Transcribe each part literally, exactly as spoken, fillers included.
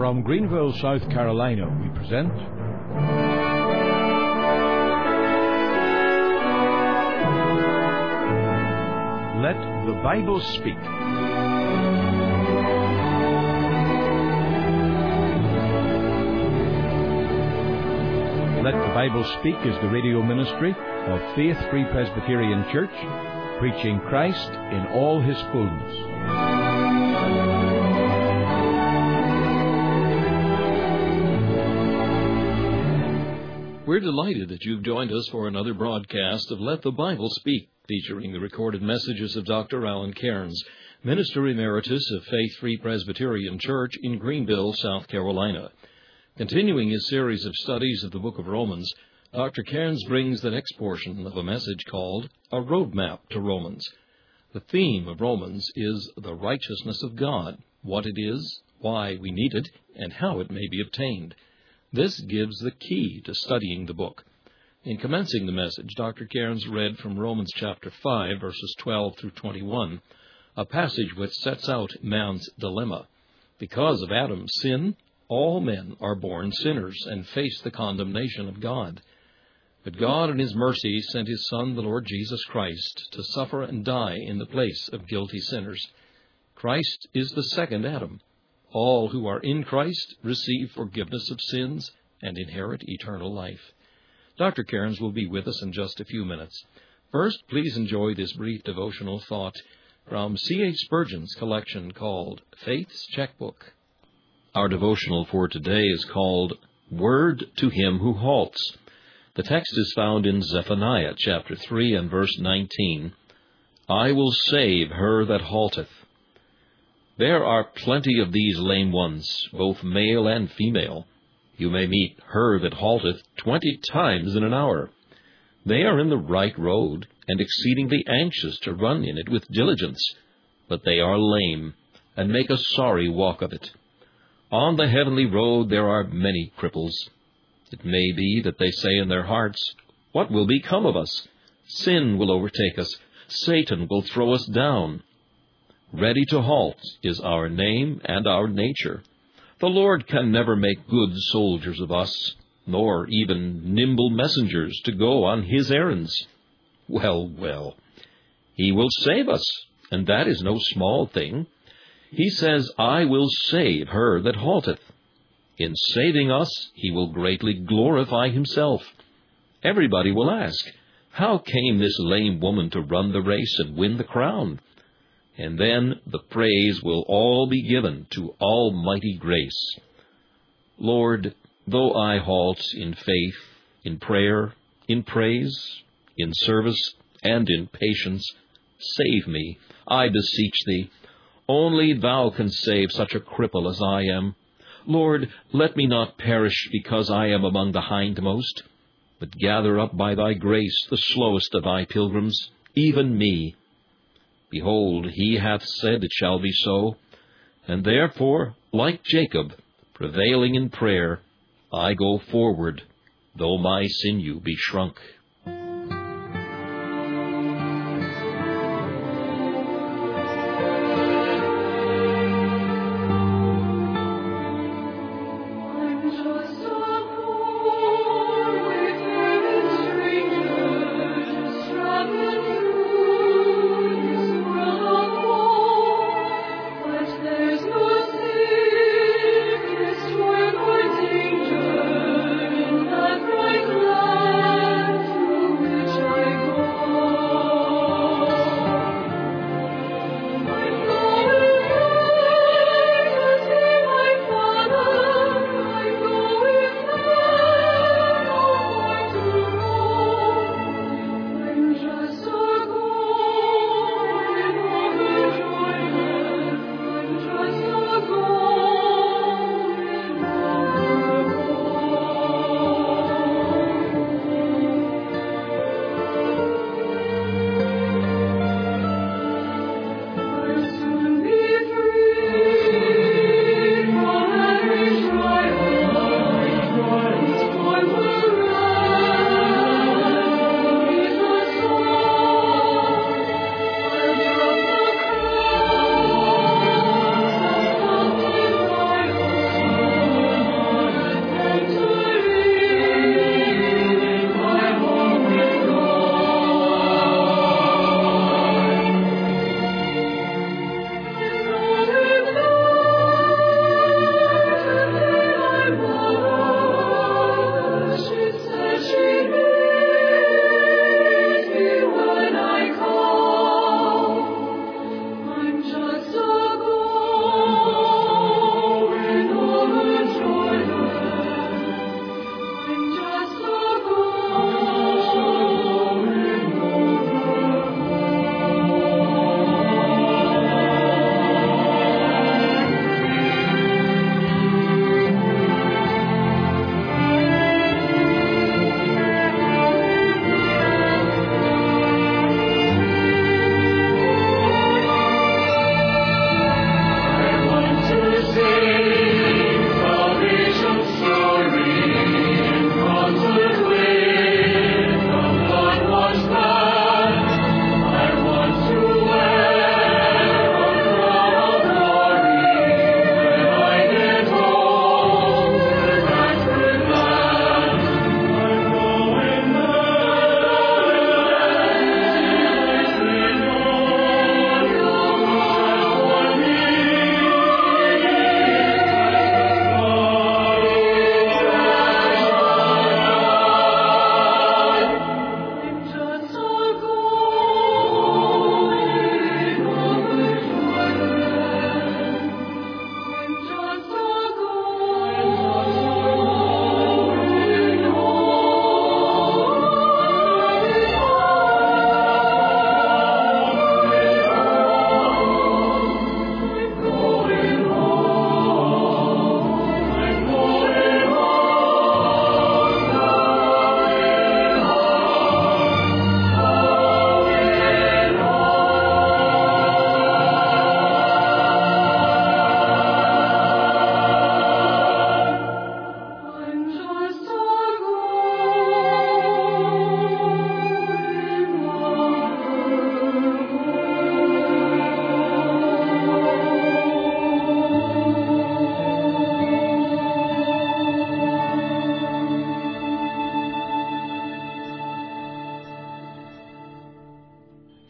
From Greenville, South Carolina, we present Let the Bible Speak. Let the Bible Speak is the radio ministry of Faith Free Presbyterian Church, preaching Christ in all His fullness. We're delighted that you've joined us for another broadcast of Let the Bible Speak, featuring the recorded messages of Doctor Alan Cairns, Minister Emeritus of Faith Free Presbyterian Church in Greenville, South Carolina. Continuing his series of studies of the book of Romans, Doctor Cairns brings the next portion of a message called A Roadmap to Romans. The theme of Romans is the righteousness of God, what it is, why we need it, and how it may be obtained. This gives the key to studying the book. In commencing the message, Doctor Cairns read from Romans chapter five, verses twelve through twenty-one, a passage which sets out man's dilemma. Because of Adam's sin, all men are born sinners and face the condemnation of God. But God in His mercy sent His Son, the Lord Jesus Christ, to suffer and die in the place of guilty sinners. Christ is the second Adam. All who are in Christ receive forgiveness of sins and inherit eternal life. Doctor Cairns will be with us in just a few minutes. First, please enjoy this brief devotional thought from C H Spurgeon's collection called Faith's Checkbook. Our devotional for today is called Word to Him Who Halts. The text is found in Zephaniah chapter three and verse nineteen. I will save her that halteth. There are plenty of these lame ones, both male and female. You may meet her that halteth twenty times in an hour. They are in the right road, and exceedingly anxious to run in it with diligence, but they are lame, and make a sorry walk of it. On the heavenly road there are many cripples. It may be that they say in their hearts, what will become of us? Sin will overtake us. Satan will throw us down. Ready to halt is our name and our nature. The Lord can never make good soldiers of us, nor even nimble messengers to go on His errands. Well, well, He will save us, and that is no small thing. He says, I will save her that halteth. In saving us, He will greatly glorify Himself. Everybody will ask, how came this lame woman to run the race and win the crown? And then the praise will all be given to almighty grace. Lord, though I halt in faith, in prayer, in praise, in service, and in patience, save me, I beseech Thee. Only Thou canst save such a cripple as I am. Lord, let me not perish because I am among the hindmost, but gather up by Thy grace the slowest of Thy pilgrims, even me. Behold, He hath said it shall be so, and therefore, like Jacob, prevailing in prayer, I go forward, though my sinew be shrunk. Danger in that bright land.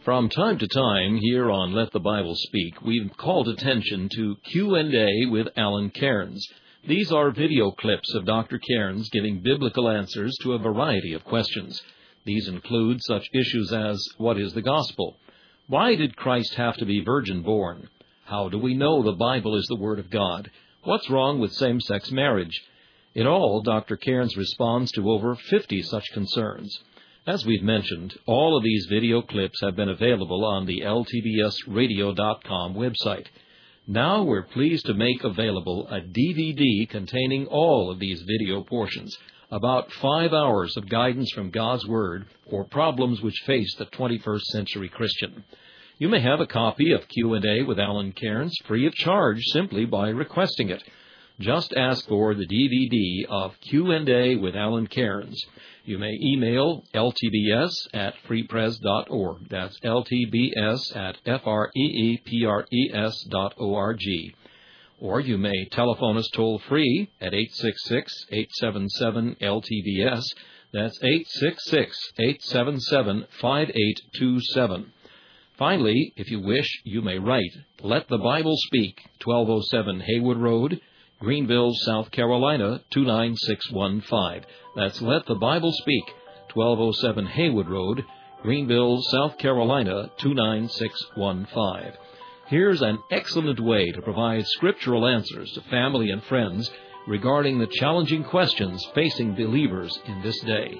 From time to time, here on Let the Bible Speak, we've called attention to Q and A with Alan Cairns. These are video clips of Doctor Cairns giving biblical answers to a variety of questions. These include such issues as, what is the gospel? Why did Christ have to be virgin-born? How do we know the Bible is the Word of God? What's wrong with same-sex marriage? In all, Doctor Cairns responds to over fifty such concerns. As we've mentioned, all of these video clips have been available on the L T B S radio dot com website. Now we're pleased to make available a D V D containing all of these video portions, about five hours of guidance from God's Word for problems which face the twenty-first century Christian. You may have a copy of Q and A with Alan Cairns free of charge simply by requesting it. Just ask for the D V D of Q and A with Alan Cairns. You may email L T B S at free pres dot org. That's L T B S at F R E E P R E S dot O R G. Or you may telephone us toll-free at eight six six, eight seven seven, L T B S. That's eight six six, eight seven seven, five eight two seven. Finally, if you wish, you may write Let the Bible Speak, twelve oh seven Haywood Road, Greenville, South Carolina, two nine six one five. That's Let the Bible Speak, twelve oh seven Haywood Road, Greenville, South Carolina, two nine six one five. Here's an excellent way to provide scriptural answers to family and friends regarding the challenging questions facing believers in this day.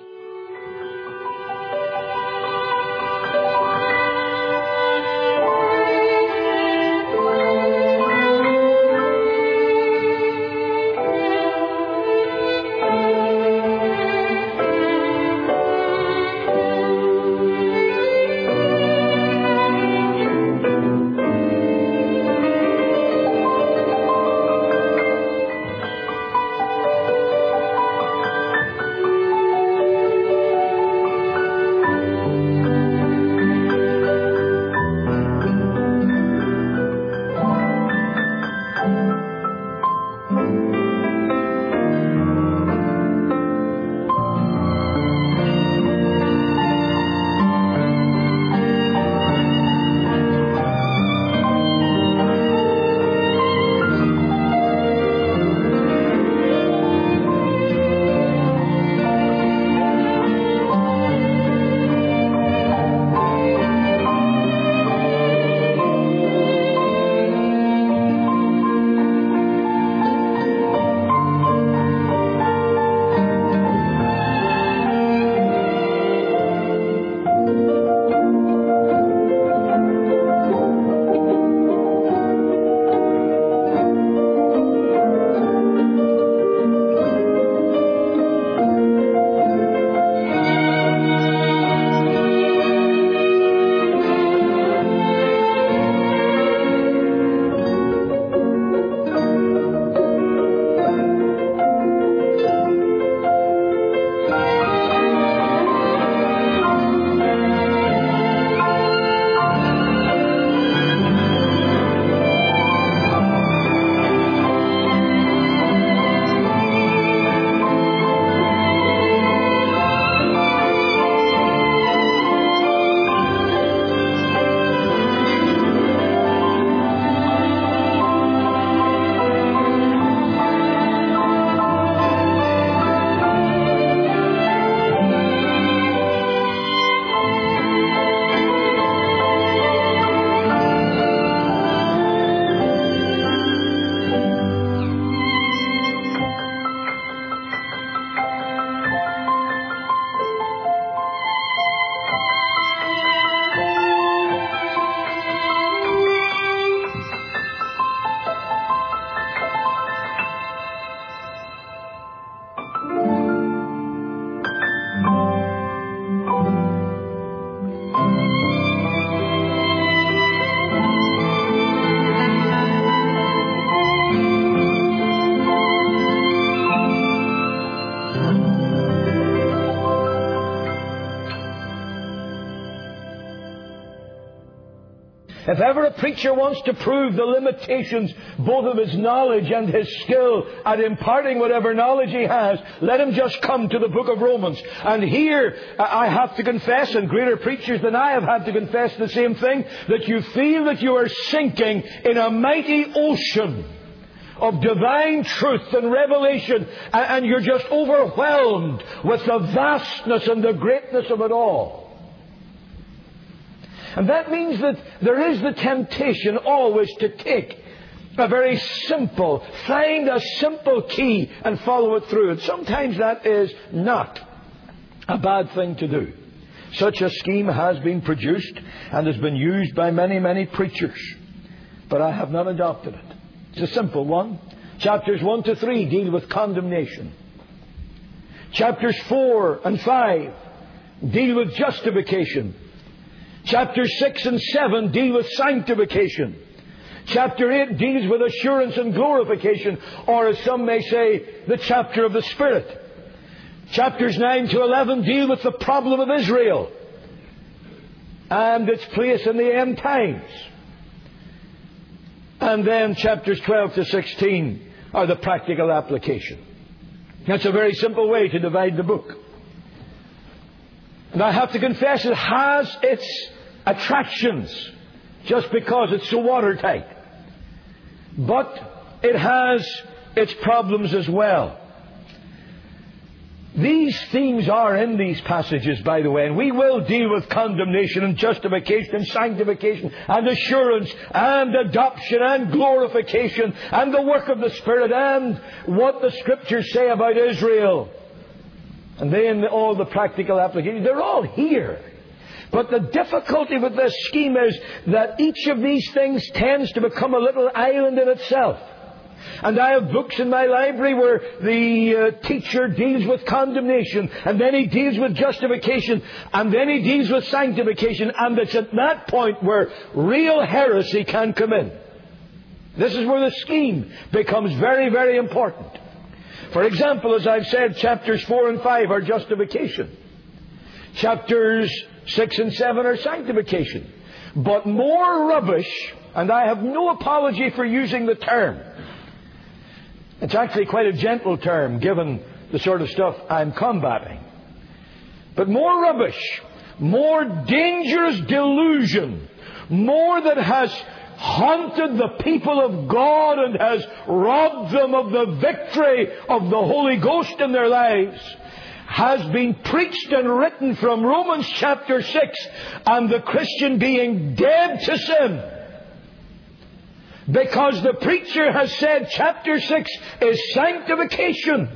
If ever a preacher wants to prove the limitations both of his knowledge and his skill at imparting whatever knowledge he has, let him just come to the book of Romans. And here, I have to confess, and greater preachers than I have had to confess the same thing, that you feel that you are sinking in a mighty ocean of divine truth and revelation, and you're just overwhelmed with the vastness and the greatness of it all. And that means that there is the temptation always to take a very simple, find a simple key and follow it through. And sometimes that is not a bad thing to do. Such a scheme has been produced and has been used by many, many preachers. But I have not adopted it. It's a simple one. Chapters one to three deal with condemnation. Chapters four and five deal with justification. Chapters six and seven deal with sanctification. Chapter eight deals with assurance and glorification, or as some may say, the chapter of the Spirit. Chapters nine to eleven deal with the problem of Israel and its place in the end times. And then chapters twelve to sixteen are the practical application. That's a very simple way to divide the book. And I have to confess, it has its attractions just because it's so watertight. But it has its problems as well. These themes are in these passages, by the way, and we will deal with condemnation and justification and sanctification and assurance and adoption and glorification and the work of the Spirit and what the Scriptures say about Israel. And then all the practical applications. They're all here. But the difficulty with this scheme is that each of these things tends to become a little island in itself. And I have books in my library where the uh, teacher deals with condemnation, and then he deals with justification, and then he deals with sanctification, and it's at that point where real heresy can come in. This is where the scheme becomes very, very important. For example, as I've said, chapters four and five are justification. Chapters six and seven are sanctification. But more rubbish, and I have no apology for using the term. It's actually quite a gentle term, given the sort of stuff I'm combating. But more rubbish, more dangerous delusion, more that has haunted the people of God and has robbed them of the victory of the Holy Ghost in their lives, has been preached and written from Romans chapter six, and the Christian being dead to sin. Because the preacher has said chapter six is sanctification.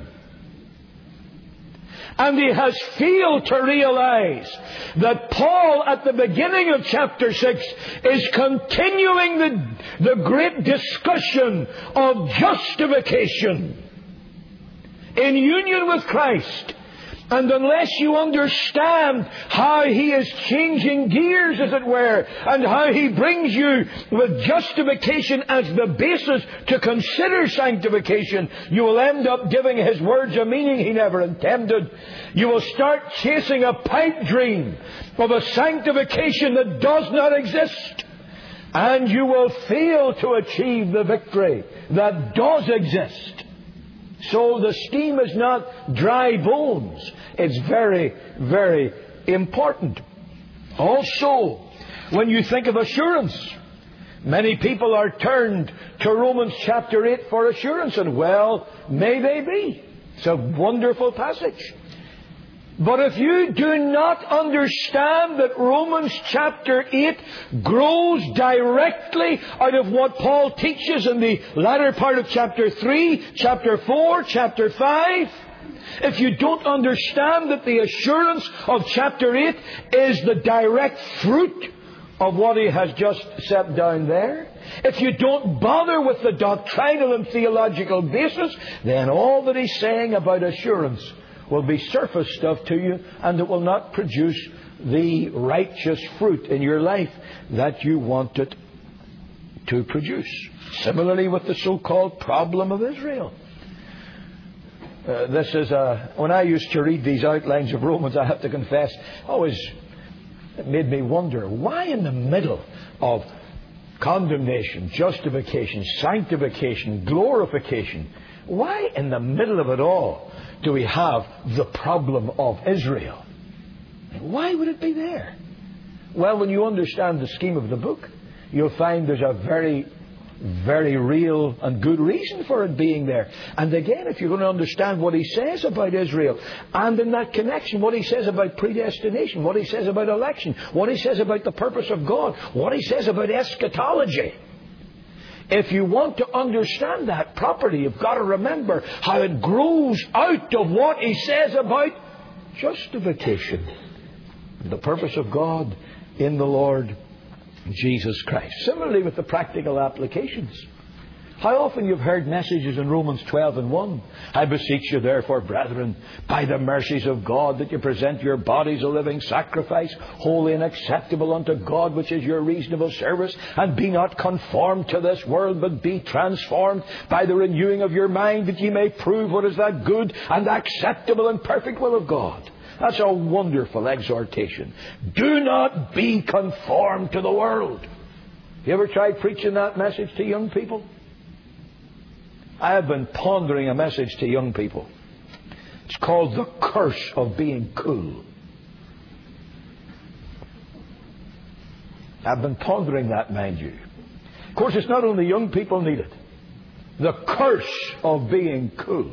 And he has failed to realize that Paul at the beginning of chapter six is continuing the, the great discussion of justification in union with Christ. And unless you understand how He is changing gears, as it were, and how He brings you with justification as the basis to consider sanctification, you will end up giving His words a meaning He never intended. You will start chasing a pipe dream of a sanctification that does not exist. And you will fail to achieve the victory that does exist. So the scheme is not dry bones. It's very, very important. Also, when you think of assurance, many people are turned to Romans chapter eight for assurance. And well, may they be. It's a wonderful passage. But if you do not understand that Romans chapter eight grows directly out of what Paul teaches in the latter part of chapter three, chapter four, chapter five, if you don't understand that the assurance of chapter eight is the direct fruit of what he has just set down there, if you don't bother with the doctrinal and theological basis, then all that he's saying about assurance will be surface stuff to you, and it will not produce the righteous fruit in your life that you want it to produce. Similarly with the so-called problem of Israel. Uh, this is a, when I used to read these outlines of Romans, I have to confess, always it made me wonder, why in the middle of condemnation, justification, sanctification, glorification. Why in the middle of it all do we have the problem of Israel? Why would it be there? Well, when you understand the scheme of the book, you'll find there's a very, very real and good reason for it being there. And again, if you're going to understand what he says about Israel, and in that connection, what he says about predestination, what he says about election, what he says about the purpose of God, what he says about eschatology. If you want to understand that properly, you've got to remember how it grows out of what he says about justification. The purpose of God in the Lord Jesus Christ. Similarly with the practical applications. How often you've heard messages in Romans twelve and one. I beseech you therefore, brethren, by the mercies of God, that you present your bodies a living sacrifice, holy and acceptable unto God, which is your reasonable service. And be not conformed to this world, but be transformed by the renewing of your mind, that ye may prove what is that good and acceptable and perfect will of God. That's a wonderful exhortation. Do not be conformed to the world. You ever tried preaching that message to young people? I have been pondering a message to young people. It's called The Curse of Being Cool. I've been pondering that, mind you. Of course, it's not only young people need it. The curse of being cool.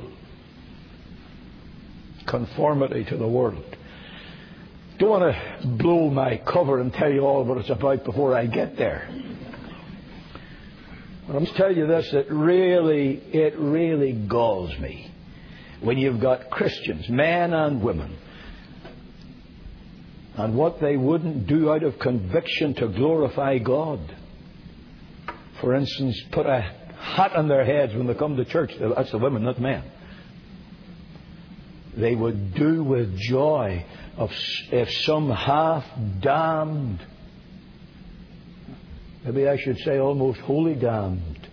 Conformity to the world. Don't want to blow my cover and tell you all what it's about before I get there. But I must tell you this, it really, it really galls me when you've got Christians, men and women, and what they wouldn't do out of conviction to glorify God. For instance, put a hat on their heads when they come to church. That's the women, not men. They would do with joy of if some half-damned, maybe I should say almost wholly damned,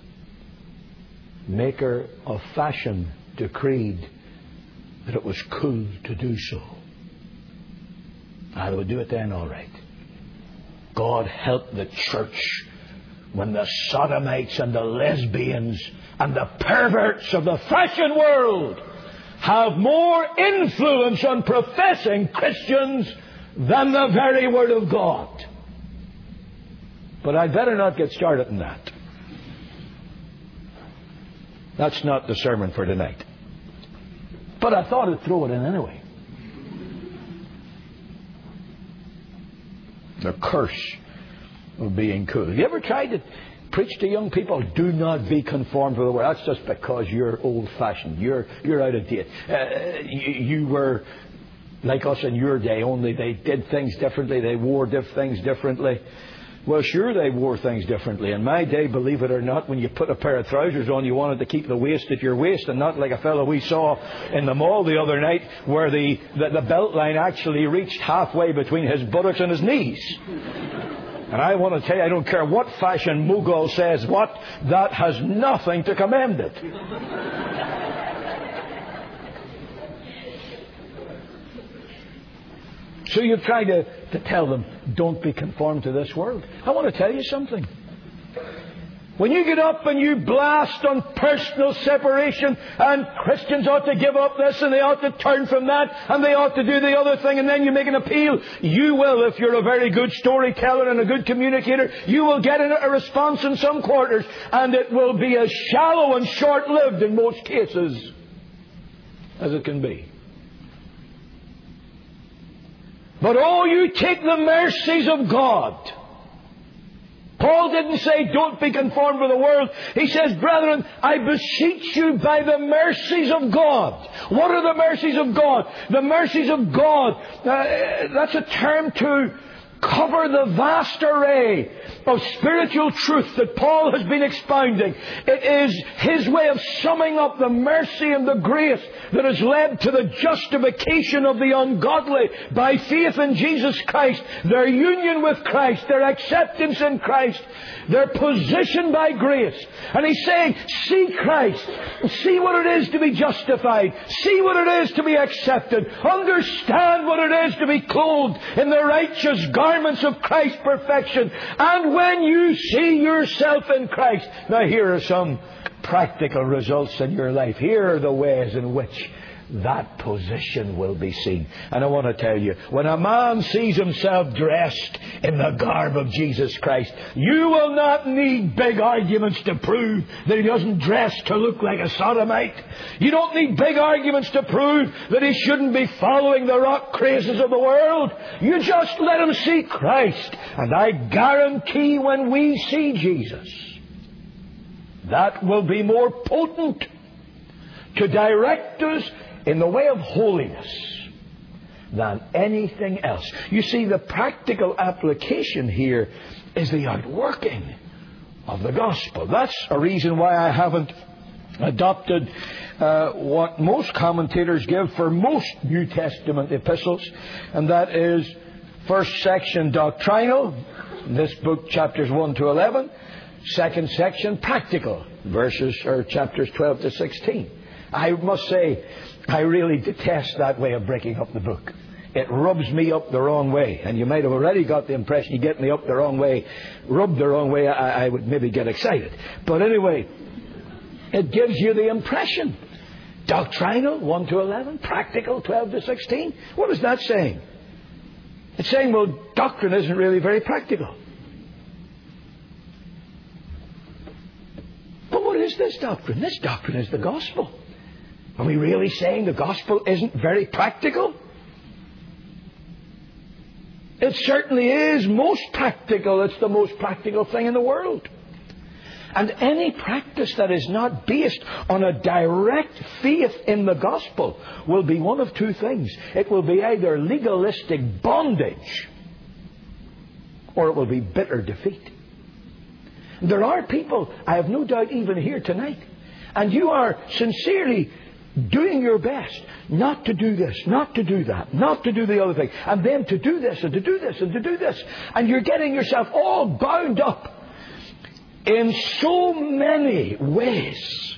maker of fashion decreed that it was cool to do so. I would do it then all right. God help the church when the sodomites and the lesbians and the perverts of the fashion world have more influence on professing Christians than the very Word of God. But I'd better not get started on that. That's not the sermon for tonight. But I thought I'd throw it in anyway. The curse of being cool. Have you ever tried to preach to young people? Do not be conformed to the world. That's just because you're old-fashioned. You're you're out of date. Uh, you, you were like us in your day, only they did things differently. They wore diff things differently. Well, sure, they wore things differently. In my day, believe it or not, when you put a pair of trousers on, you wanted to keep the waist at your waist, and not like a fellow we saw in the mall the other night, where the, the, the belt line actually reached halfway between his buttocks and his knees. And I want to tell you, I don't care what fashion mogul says what, that has nothing to commend it. So you try to, to tell them, don't be conformed to this world. I want to tell you something. When you get up and you blast on personal separation, and Christians ought to give up this and they ought to turn from that and they ought to do the other thing, and then you make an appeal, you will, if you're a very good storyteller and a good communicator, you will get a response in some quarters, and it will be as shallow and short-lived in most cases as it can be. But oh, you take the mercies of God. Paul didn't say, don't be conformed to the world. He says, brethren, I beseech you by the mercies of God. What are the mercies of God? The mercies of God, uh, that's a term to cover the vast array of spiritual truth that Paul has been expounding. It is his way of summing up the mercy and the grace that has led to the justification of the ungodly by faith in Jesus Christ, their union with Christ, their acceptance in Christ, their position by grace. And he's saying, see Christ, see what it is to be justified, see what it is to be accepted, understand what it is to be clothed in the righteous garment garments of Christ's perfection. And when you see yourself in Christ, now here are some practical results in your life. Here are the ways in which that position will be seen. And I want to tell you, when a man sees himself dressed in the garb of Jesus Christ, you will not need big arguments to prove that he doesn't dress to look like a sodomite. You don't need big arguments to prove that he shouldn't be following the rock crazes of the world. You just let him see Christ. And I guarantee when we see Jesus, that will be more potent to direct us in the way of holiness than anything else. You see, the practical application here is the outworking of the gospel. That's a reason why I haven't adopted uh, what most commentators give for most New Testament epistles, and that is first section doctrinal, in this book chapters one to eleven, second section practical, verses or chapters twelve to sixteen. I must say, I really detest that way of breaking up the book. It rubs me up the wrong way. And you might have already got the impression, you get me up the wrong way, rubbed the wrong way, I, I would maybe get excited. But anyway, it gives you the impression. Doctrinal, one to eleven. Practical, twelve to sixteen. What is that saying? It's saying, well, doctrine isn't really very practical. But what is this doctrine? This doctrine is the gospel. Are we really saying the gospel isn't very practical? It certainly is most practical. It's the most practical thing in the world. And any practice that is not based on a direct faith in the gospel will be one of two things. It will be either legalistic bondage or it will be bitter defeat. There are people, I have no doubt, even here tonight, and you are sincerely doing your best not to do this, not to do that, not to do the other thing, and then to do this and to do this and to do this. And you're getting yourself all bound up in so many ways.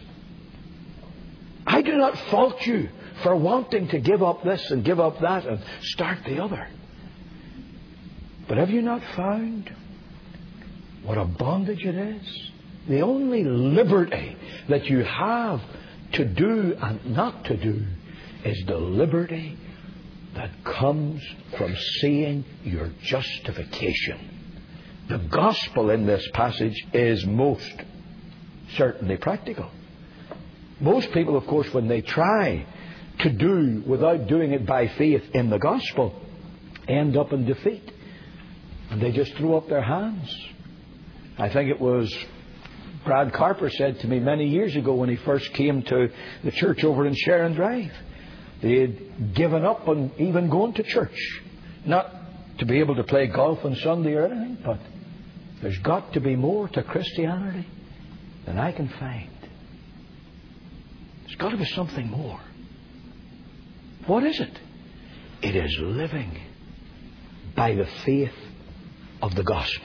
I do not fault you for wanting to give up this and give up that and start the other. But have you not found what a bondage it is? The only liberty that you have to do and not to do is the liberty that comes from seeing your justification. The gospel in this passage is most certainly practical. Most people, of course, when they try to do without doing it by faith in the gospel, end up in defeat. And they just throw up their hands. I think it was Brad Carper said to me many years ago when he first came to the church over in Sharon Drive. They had given up on even going to church. Not to be able to play golf on Sunday or anything, but there's got to be more to Christianity than I can find. There's got to be something more. What is it? It is living by the faith of the gospel.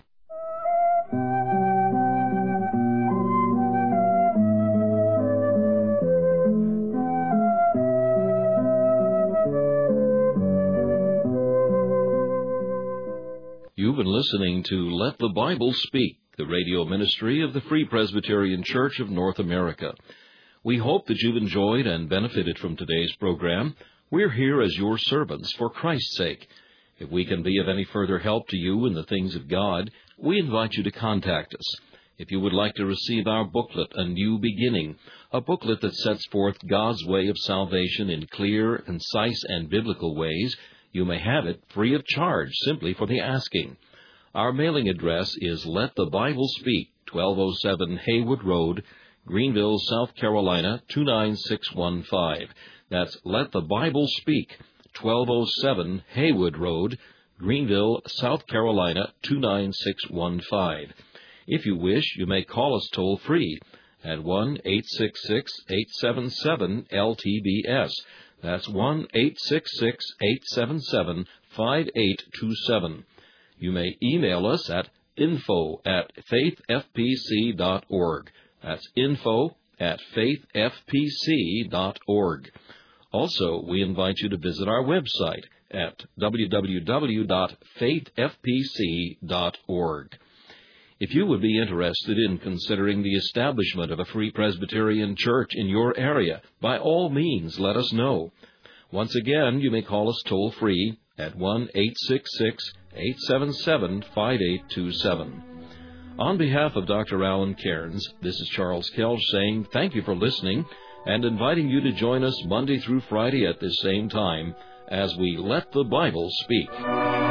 You've been listening to Let the Bible Speak, the radio ministry of the Free Presbyterian Church of North America. We hope that you've enjoyed and benefited from today's program. We're here as your servants for Christ's sake. If we can be of any further help to you in the things of God, we invite you to contact us. If you would like to receive our booklet, A New Beginning, a booklet that sets forth God's way of salvation in clear, concise, and biblical ways, you may have it free of charge simply for the asking. Our mailing address is Let the Bible Speak, twelve oh seven Haywood Road, Greenville, South Carolina, two nine six one five. That's Let the Bible Speak, twelve oh seven Haywood Road, Greenville, South Carolina, two nine six one five. If you wish, you may call us toll-free at one eight six six, eight seven seven, L T B S. That's one eight six six, eight seven seven, five eight two seven. You may email us at info at faith f p c dot org. That's info at faith f p c dot org. Also, we invite you to visit our website at w w w dot faith f p c dot org. If you would be interested in considering the establishment of a Free Presbyterian Church in your area, by all means let us know. Once again, you may call us toll-free at one eight six six, eight seven seven, five eight two seven. On behalf of Doctor Alan Cairns, this is Charles Kelch saying thank you for listening and inviting you to join us Monday through Friday at this same time as we let the Bible speak.